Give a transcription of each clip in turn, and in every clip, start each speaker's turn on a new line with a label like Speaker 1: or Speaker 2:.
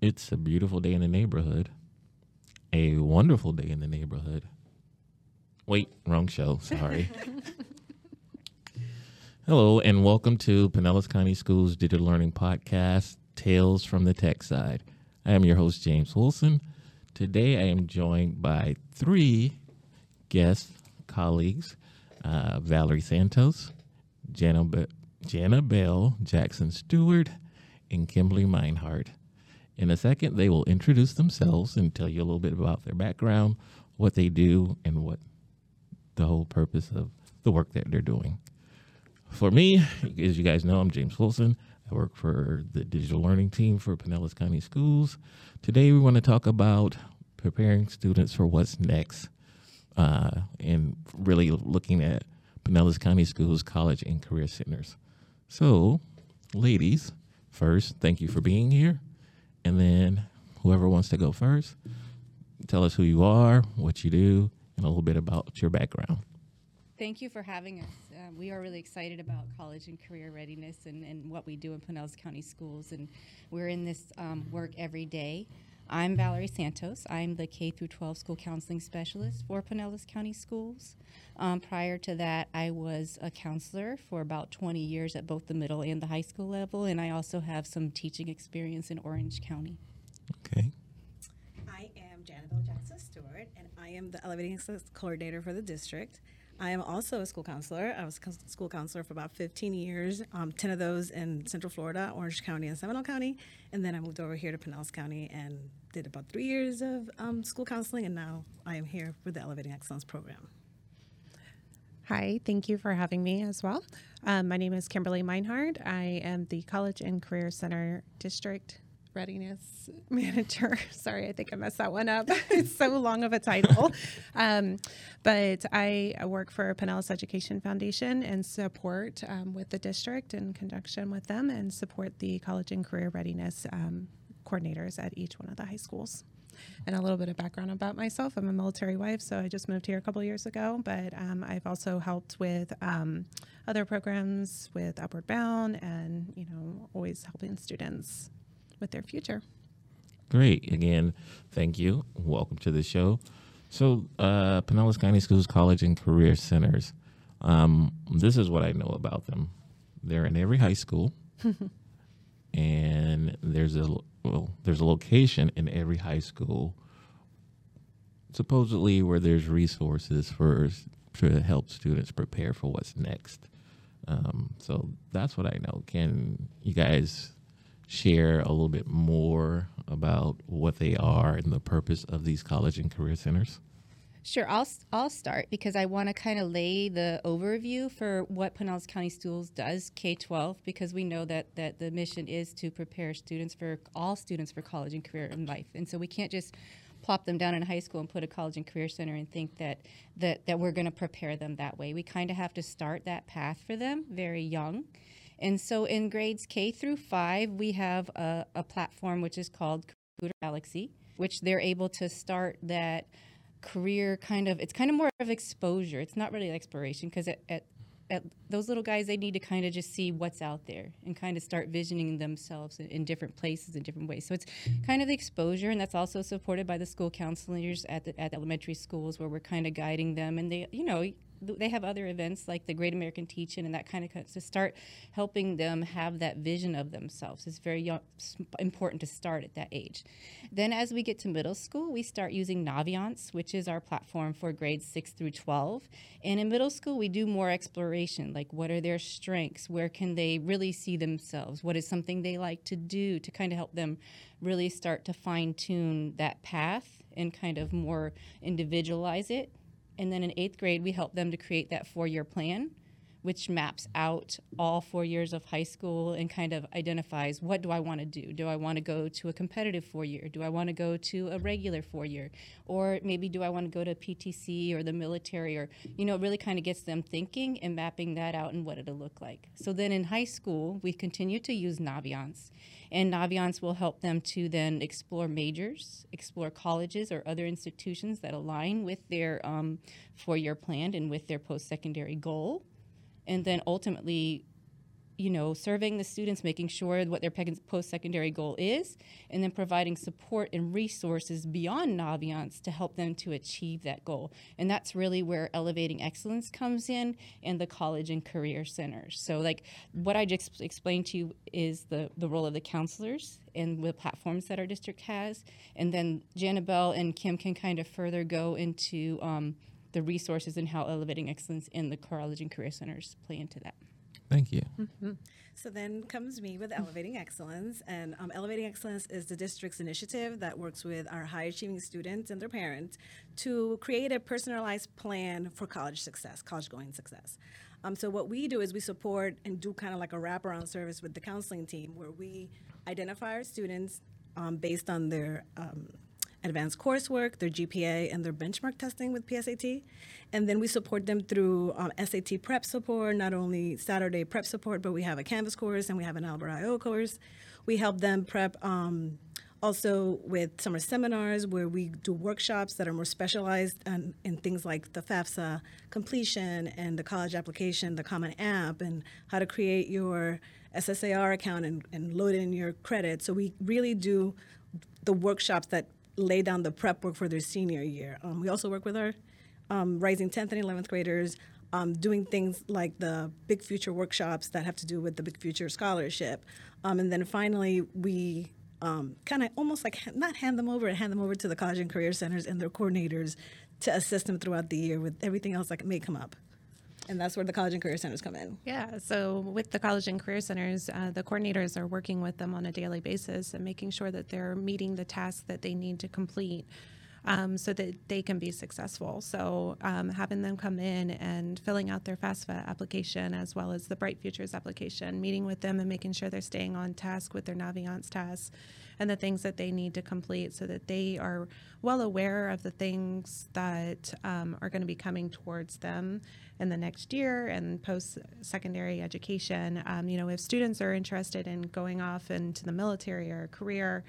Speaker 1: It's a beautiful day in the neighborhood. A wonderful day in the neighborhood. Wait, wrong show. Sorry. Hello, and welcome to Pinellas County Schools Digital Learning Podcast, Tales from the Tech Side. I am your host, James Wilson. Today, I am joined by three guest colleagues, Valerie Santos, Jana Bell, Jackson Stewart, and Kimberly Meinhardt. In a second, they will introduce themselves and tell you a little bit about their background, what they do, and what the whole purpose of the work that they're doing. For me, as you guys know, I'm James Wilson. I work for the digital learning team for Pinellas County Schools. Today, we want to talk about preparing students for what's next and really looking at Pinellas County Schools College and Career Centers. So, ladies, first, thank you for being here. And then whoever wants to go first, tell us who you are, what you do, and a little bit about your background.
Speaker 2: Thank you for having us. We are really excited about college and career readiness and what we do in Pinellas County Schools, and we're in this work every day. I'm Valerie Santos. I'm the K-12 school counseling specialist for Pinellas County Schools. Prior to that, I was a counselor for about 20 years at both the middle and the high school level, and I also have some teaching experience in Orange County.
Speaker 1: Okay.
Speaker 3: I am Janabelle Jackson Stewart, and I am the Elevating Excellence Coordinator for the district. I am also a school counselor. I was a school counselor for about 15 years, 10 of those in Central Florida, Orange County, and Seminole County. And then I moved over here to Pinellas County and did about 3 years of school counseling, and now I am here for the Elevating Excellence program.
Speaker 4: Hi, thank you for having me as well. My name is Kimberly Meinhardt. I am the College and Career Center District Readiness Manager. Sorry, I think I messed that one up. It's so long of a title. But I work for Pinellas Education Foundation and support with the district in conjunction with them and support the college and career readiness coordinators at each one of the high schools. And a little bit of background about myself. I'm a military wife, so I just moved here a couple years ago, but I've also helped with other programs with Upward Bound and, always helping students with their future.
Speaker 1: Great. Again, thank you. Welcome to the show. So, Pinellas County Schools College and Career Centers. This is what I know about them. They're in every high school, and there's a location in every high school, supposedly where there's resources to help students prepare for what's next. So that's what I know. Can you guys share a little bit more about what they are and the purpose of these college and career centers?
Speaker 2: Sure, I'll start because I want to kind of lay the overview for what Pinellas County Schools does, K-12, because we know that the mission is to prepare all students for college and career in life. And so we can't just plop them down in high school and put a college and career center and think that we're going to prepare them that way. We kind of have to start that path for them very young. And so in grades K through 5, we have a platform which is called Career Galaxy, which they're able to start that career it's kind of more of exposure. It's not really exploration because at those little guys, they need to kind of just see what's out there and kind of start visioning themselves in different places in different ways. So it's kind of the exposure, and that's also supported by the school counselors at elementary schools where we're kind of guiding them, and they have other events like the Great American Teach-In and that kind of to start helping them have that vision of themselves. It's very important to start at that age. Then as we get to middle school, we start using Naviance, which is our platform for grades 6 through 12. And in middle school, we do more exploration, like what are their strengths? Where can they really see themselves? What is something they like to do to kind of help them really start to fine-tune that path and kind of more individualize it. And then in 8th grade, we help them to create that 4-year plan, which maps out all 4 years of high school and kind of identifies, what do I want to do? Do I want to go to a competitive 4-year? Do I want to go to a regular 4-year? Or maybe do I want to go to PTC or the military? Or, it really kind of gets them thinking and mapping that out and what it'll look like. So then in high school, we continue to use Naviance. And Naviance will help them to then explore majors, explore colleges or other institutions that align with their 4-year plan and with their post-secondary goal. And then ultimately, surveying the students, making sure what their post-secondary goal is, and then providing support and resources beyond Naviance to help them to achieve that goal. And that's really where Elevating Excellence comes in and the college and career centers. So like what I just explained to you is the role of the counselors and the platforms that our district has. And then Janabelle and Kim can kind of further go into the resources and how Elevating Excellence in the college and career centers play into that.
Speaker 1: Thank you.
Speaker 3: So then comes me with Elevating Excellence, and Elevating Excellence is the district's initiative that works with our high-achieving students and their parents to create a personalized plan for college success, college-going success. So what we do is we support and do kind of like a wraparound service with the counseling team where we identify our students based on their advanced coursework, their GPA, and their benchmark testing with PSAT. And then we support them through SAT prep support, not only Saturday prep support, but we have a Canvas course and we have an Albert I.O. course. We help them prep also with summer seminars where we do workshops that are more specialized in things like the FAFSA completion and the college application, the Common App, and how to create your SSAR account and load in your credit. So we really do the workshops that lay down the prep work for their senior year. We also work with our rising 10th and 11th graders, doing things like the Big Future workshops that have to do with the Big Future Scholarship. And then finally, we kind of almost like not hand them over to the college and career centers and their coordinators to assist them throughout the year with everything else that may come up. And that's where the college and career centers come in.
Speaker 4: Yeah, so with the college and career centers, the coordinators are working with them on a daily basis and making sure that they're meeting the tasks that they need to complete so that they can be successful. So having them come in and filling out their FAFSA application as well as the Bright Futures application, meeting with them and making sure they're staying on task with their Naviance tasks and the things that they need to complete so that they are well aware of the things that are going to be coming towards them in the next year and post-secondary education. If students are interested in going off into the military or a career,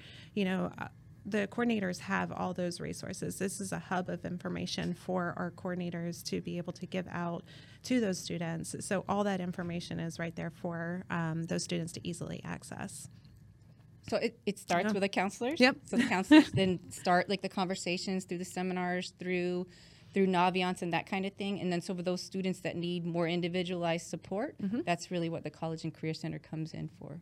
Speaker 4: the coordinators have all those resources. This is a hub of information for our coordinators to be able to give out to those students. So all that information is right there for those students to easily access.
Speaker 2: So it starts with the counselors.
Speaker 4: Yep.
Speaker 2: So the counselors then start like the conversations through the seminars, through Naviance and that kind of thing. And then so for those students that need more individualized support, that's really what the College and Career Center comes in for.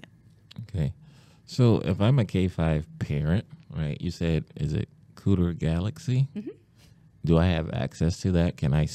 Speaker 1: Okay. So if I'm a K-5 parent, right, you said, is it Cooter Galaxy? Do I have access to that? Can I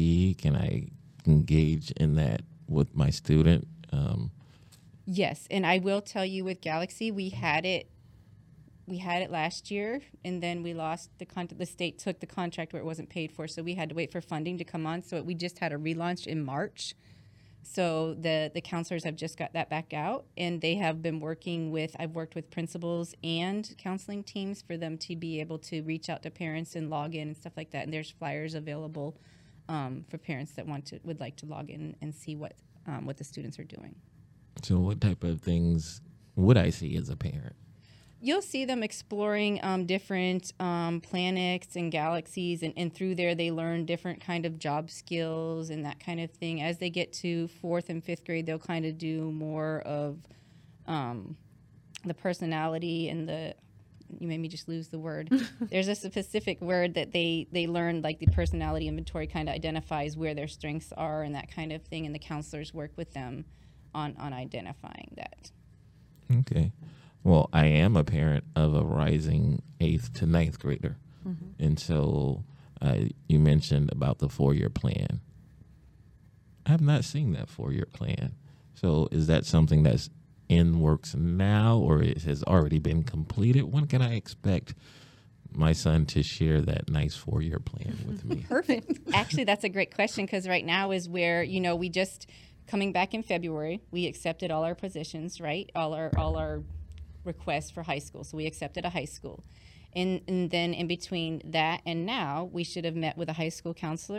Speaker 1: engage in that with my student?
Speaker 2: Yes, and I will tell you with Galaxy, we had it last year, and then we lost the state took the contract where it wasn't paid for, so we had to wait for funding to come on. So we just had a relaunch in March. So the counselors have just got that back out, and they have been I've worked with principals and counseling teams for them to be able to reach out to parents and log in and stuff like that. And there's flyers available for parents that would like to log in and see what the students are doing.
Speaker 1: So what type of things would I see as a parent?
Speaker 2: You'll see them exploring different planets and galaxies, and through there they learn different kind of job skills and that kind of thing. As they get to 4th and 5th grade, they'll kind of do more of the personality and you made me just lose the word. There's a specific word that they learn, like the personality inventory kind of identifies where their strengths are and that kind of thing, and the counselors work with them on identifying that.
Speaker 1: Okay. Well, I am a parent of a rising 8th to 9th grader. And so you mentioned about the 4-year plan. I have not seen that 4-year plan. So is that something that's in works now, or it has already been completed? When can I expect my son to share that nice 4-year plan with me?
Speaker 2: Perfect. Actually, that's a great question, because right now is where, we just, coming back in February, we accepted all our positions, right? All our requests for high school. So we accepted a high school. And then in between that and now, we should have met with a high school counselor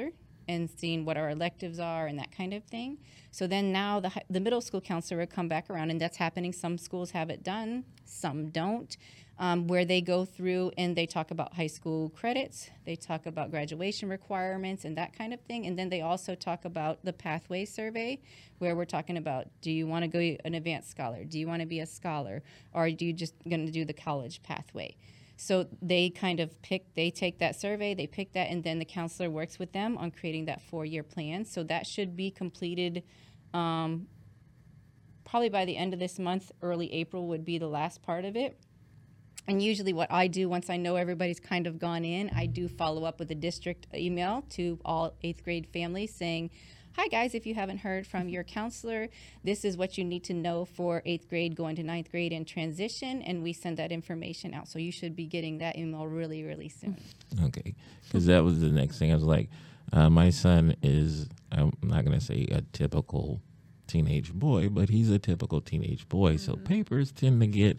Speaker 2: and seeing what our electives are and that kind of thing. So then now the middle school counselor would come back around, and that's happening. Some schools have it done, some don't, where they go through and they talk about high school credits, they talk about graduation requirements and that kind of thing. And then they also talk about the pathway survey, where we're talking about, do you want to go an advanced scholar? Do you want to be a scholar? Or are you just going to do the college pathway? So they kind of they take that survey, they pick that, and then the counselor works with them on creating that 4-year plan. So that should be completed probably by the end of this month. Early April would be the last part of it. And usually what I do, once I know everybody's kind of gone in, I do follow up with a district email to all 8th grade families saying, hi guys, if you haven't heard from your counselor, this is what you need to know for 8th grade going to 9th grade in transition, and we send that information out. So you should be getting that email really, really soon.
Speaker 1: Okay, because that was the next thing. I was like, my son is, I'm not going to say a typical teenage boy, but he's a typical teenage boy. So papers tend to get,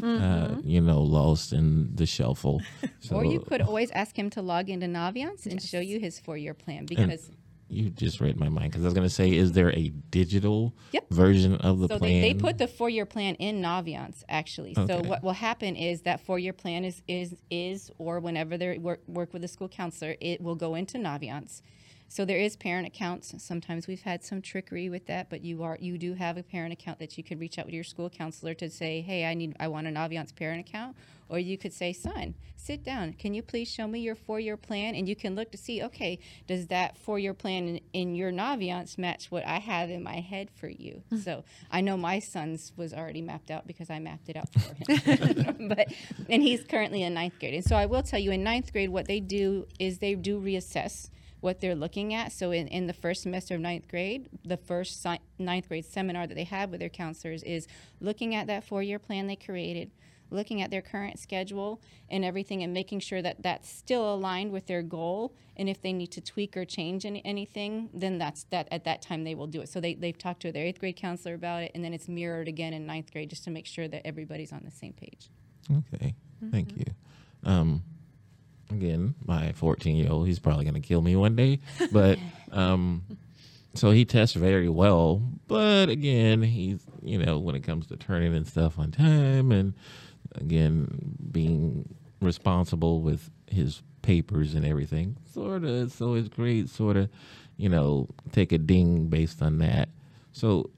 Speaker 1: lost in the shuffle. So,
Speaker 2: Or you could always ask him to log into Naviance and show you his 4-year plan, because
Speaker 1: you just read my mind, because I was going to say, is there a digital version of the
Speaker 2: so
Speaker 1: plan?
Speaker 2: they put the 4-year plan in Naviance, actually. So
Speaker 1: Okay.
Speaker 2: what will happen is that 4-year plan is or whenever they work with the school counselor, it will go into Naviance. So there is parent accounts. Sometimes we've had some trickery with that, but you do have a parent account that you could reach out with your school counselor to say, hey, I want a Naviance parent account. Or you could say, son, sit down. Can you please show me your 4-year plan? And you can look to see, okay, does that 4-year plan in your Naviance match what I have in my head for you? So I know my son's was already mapped out because I mapped it out for him. And he's currently in 9th grade. And so I will tell you, in 9th grade, what they do is they do reassess what they're looking at. So in the first semester of 9th grade, the first 9th grade seminar that they have with their counselors is looking at that 4-year plan they created, looking at their current schedule and everything, and making sure that that's still aligned with their goal. And if they need to tweak or change anything, then at that time they will do it. So they've talked to their 8th grade counselor about it, and then it's mirrored again in 9th grade just to make sure that everybody's on the same page.
Speaker 1: Okay, thank you. Again, my 14-year-old, he's probably going to kill me one day, but so he tests very well. But again, he's, when it comes to turning in stuff on time, and again, being responsible with his papers and everything, sort of, so his grades sort of, take a ding based on that. So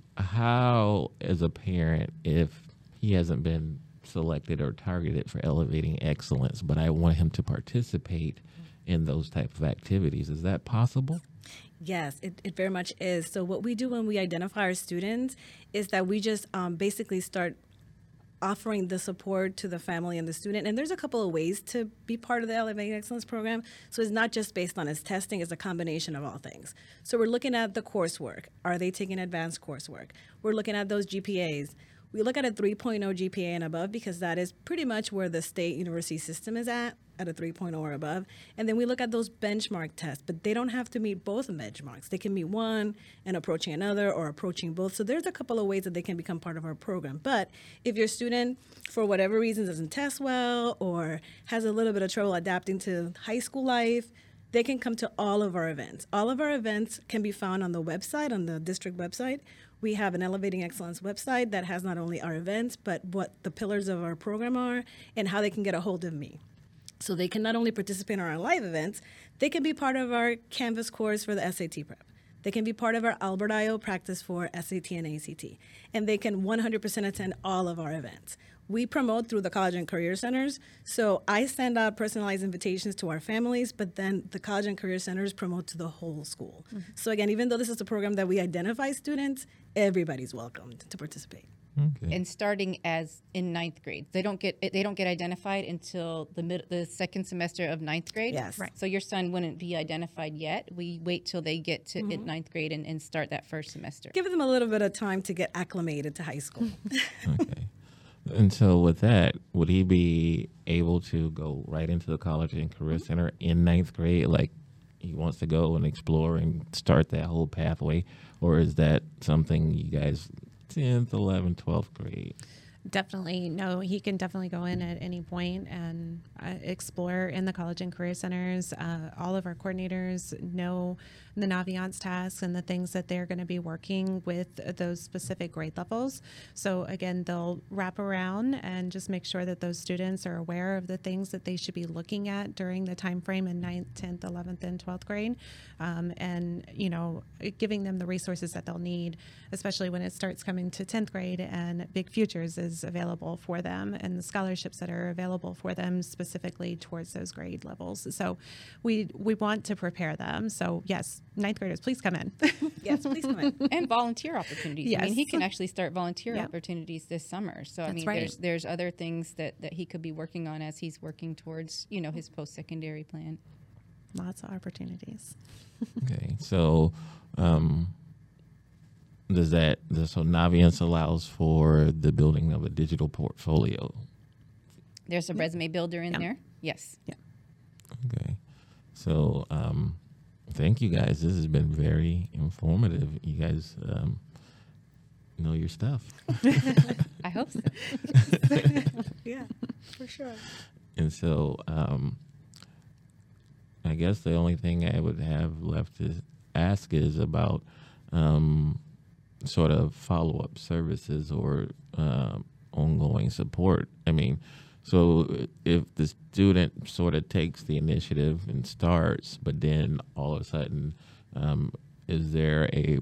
Speaker 1: how, as a parent, if he hasn't been selected or targeted for elevating excellence, but I want him to participate in those type of activities, is that possible?
Speaker 3: Yes, it very much is. So what we do when we identify our students is that we just basically start offering the support to the family and the student. And there's a couple of ways to be part of the Elevating Excellence program. So it's not just based on his testing, it's a combination of all things. So we're looking at the coursework. Are they taking advanced coursework? We're looking at those GPAs. We look at a 3.0 GPA and above because that is pretty much where the state university system is at a 3.0 or above. And then we look at those benchmark tests, but they don't have to meet both benchmarks. They can meet one and approaching another or approaching both. So there's a couple of ways that they can become part of our program. But if your student, for whatever reason, doesn't test well or has a little bit of trouble adapting to high school life, they can come to all of our events. All of our events can be found on the website, on the district website. We have an Elevating Excellence website that has not only our events, but what the pillars of our program are and how they can get a hold of me. So they can not only participate in our live events, they can be part of our Canvas course for the SAT prep. They can be part of our Albert I.O. practice for SAT and ACT. And they can 100% attend all of our events. We promote through the College and Career Centers. So I send out personalized invitations to our families, but then the College and Career Centers promote to the whole school. Mm-hmm. So again, even though this is a program that we identify students, everybody's welcomed to participate.
Speaker 1: Okay.
Speaker 2: And starting as in 9th grade, they don't get identified until the second semester of 9th grade.
Speaker 3: Yes, right.
Speaker 2: So your son wouldn't be identified yet. We wait till they get to 9th grade and start that first semester.
Speaker 3: Give them a little bit of time to get acclimated to high school.
Speaker 1: Okay. And so with that, would he be able to go right into the College and Career Center in 9th grade? Like he wants to go and explore and start that whole pathway? Or is that something you guys 10th, 11th, 12th grade?
Speaker 4: Definitely. No, he can definitely go in at any point and explore in the college and career centers. All of our coordinators know the Naviance tasks and the things that they're going to be working with those specific grade levels. So again, they'll wrap around and just make sure that those students are aware of the things that they should be looking at during the time frame in 9th, 10th, 11th, and 12th grade. And, giving them the resources that they'll need, especially when it starts coming to 10th grade and Big Futures is available for them and the scholarships that are available for them specifically towards those grade levels. So we want to prepare them. So yes, 9th graders, please come in.
Speaker 3: Yes, please come in.
Speaker 2: And volunteer opportunities. I mean, he
Speaker 4: Yes.
Speaker 2: can actually start volunteer
Speaker 4: Yep.
Speaker 2: opportunities this summer. So I
Speaker 4: That's
Speaker 2: mean,
Speaker 4: right.
Speaker 2: there's other things that he could be working on as he's working towards his post-secondary plan.
Speaker 4: Lots of opportunities.
Speaker 1: Okay, so so Naviance allows for the building of a digital portfolio.
Speaker 2: There's a resume builder in
Speaker 4: Yep.
Speaker 2: there. Yes.
Speaker 1: Okay, so thank you guys. This has been very informative. You guys know your stuff.
Speaker 2: I hope so.
Speaker 3: Yeah, for sure.
Speaker 1: And so I guess the only thing I would have left to ask is about sort of follow-up services or ongoing support. I mean, so if the student sort of takes the initiative and starts, but then all of a sudden, is there a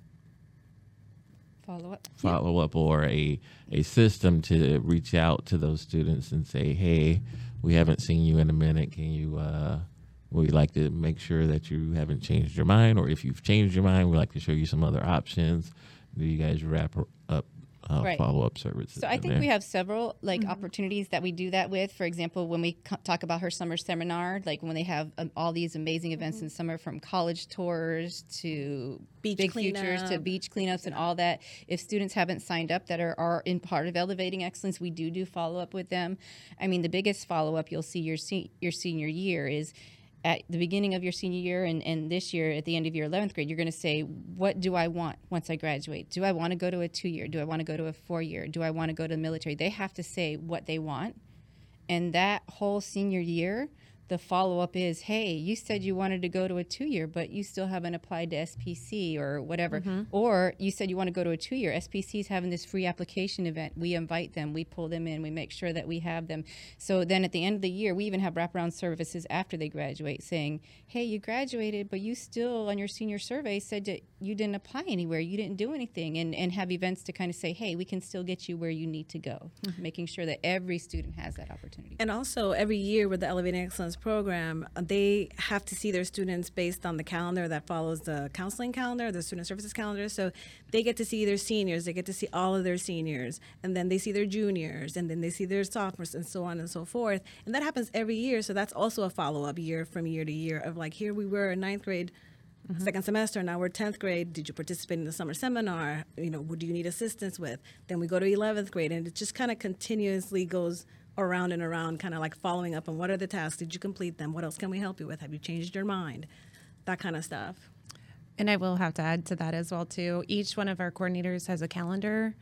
Speaker 1: follow-up or a system to reach out to those students and say, hey, we haven't seen you in a minute. Can you, we'd like to make sure that you haven't changed your mind, or if you've changed your mind, we'd like to show you some other options. Do you guys wrap up
Speaker 2: Right.
Speaker 1: follow-up services?
Speaker 2: So I
Speaker 1: in
Speaker 2: think
Speaker 1: there?
Speaker 2: we have several opportunities that we do that with. For example, when we talk about her summer seminar, like when they have all these amazing events in summer, from college tours to
Speaker 3: Beach
Speaker 2: Big Futures to
Speaker 3: cleanup.
Speaker 2: beach cleanups and all that. If students haven't signed up that are in part of Elevating Excellence, we do follow up with them. I mean, the biggest follow up you'll see your senior year is at the beginning of your senior year and this year at the end of your 11th grade. You're going to say, what do I want once I graduate? Do I want to go to a 2-year? Do I want to go to a 4-year? Do I want to go to the military? They have to say what they want. And that whole senior year, the follow-up is, hey, you said you wanted to go to a 2-year, but you still haven't applied to SPC or whatever. Or you said you want to go to a 2-year. SPC is having this free application event. We invite them. We pull them in. We make sure that we have them. So then at the end of the year, we even have wraparound services after they graduate saying, hey, you graduated, but you still, on your senior survey, said that you didn't apply anywhere. You didn't do anything. And have events to kind of say, hey, we can still get you where you need to go, making sure that every student has that opportunity.
Speaker 3: And also, every year with the Elevating Excellence program, they have to see their students based on the calendar that follows the counseling calendar, the student services calendar. So they get to see their seniors, they get to see all of their seniors, and then they see their juniors, and then they see their sophomores, and so on and so forth. And that happens every year. So that's also a follow-up year from year to year of like, here we were in 9th grade, second semester, now we're 10th grade. Did you participate in the summer seminar? What do you need assistance with? Then we go to 11th grade, and it just kind of continuously goes around and around, kind of like following up on what are the tasks? Did you complete them? What else can we help you with? Have you changed your mind? That kind of stuff.
Speaker 4: And I will have to add to that as well, too. Each one of our coordinators has a calendar,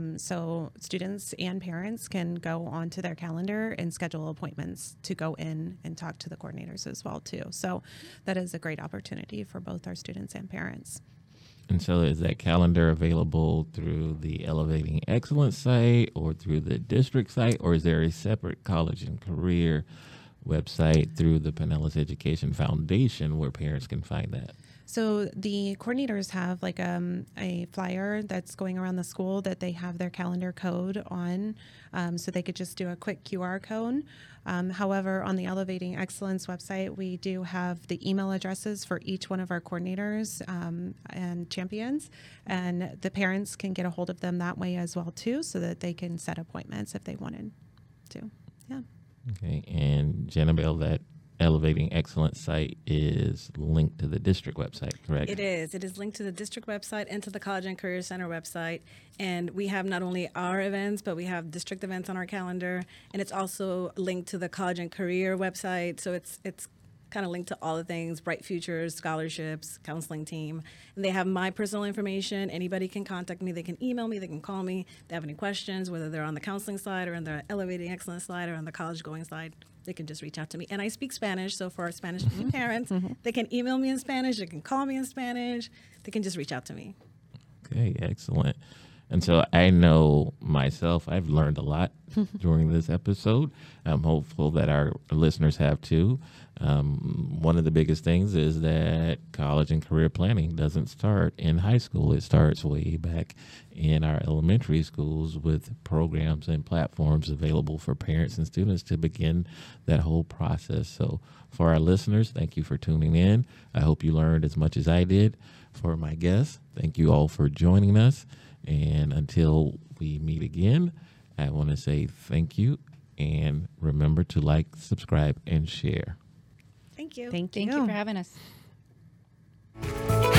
Speaker 4: so students and parents can go onto their calendar and schedule appointments to go in and talk to the coordinators as well, too. So that is a great opportunity for both our students and parents.
Speaker 1: And so is that calendar available through the Elevating Excellence site or through the district site, or is there a separate college and career website through the Pinellas Education Foundation where parents can find that?
Speaker 4: So the coordinators have like a flyer that's going around the school that they have their calendar code on, so they could just do a quick QR code. However, on the Elevating Excellence website, we do have the email addresses for each one of our coordinators and champions, and the parents can get a hold of them that way as well too, so that they can set appointments if they wanted to. Yeah.
Speaker 1: Okay, and Janabelle, that Elevating Excellence site is linked to the district website, correct?
Speaker 3: It is. It is linked to the district website and to the College and Career Center website. And we have not only our events, but we have district events on our calendar. And it's also linked to the College and Career website. So it's kind of link to all the things, Bright Futures, scholarships, counseling team. And they have my personal information. Anybody can contact me. They can email me. They can call me. If they have any questions, whether they're on the counseling side or on the Elevating Excellence side or on the college going side, they can just reach out to me. And I speak Spanish, so for our Spanish parents, they can email me in Spanish. They can call me in Spanish. They can just reach out to me.
Speaker 1: Okay, excellent. And so I know myself, I've learned a lot during this episode. I'm hopeful that our listeners have too. One of the biggest things is that college and career planning doesn't start in high school. It starts way back in our elementary schools with programs and platforms available for parents and students to begin that whole process. So for our listeners, thank you for tuning in. I hope you learned as much as I did. For my guests, thank you all for joining us. And until we meet again, I want to say thank you, and remember to like, subscribe, and share.
Speaker 3: Thank you.
Speaker 4: Thank you.
Speaker 2: Thank you for having us.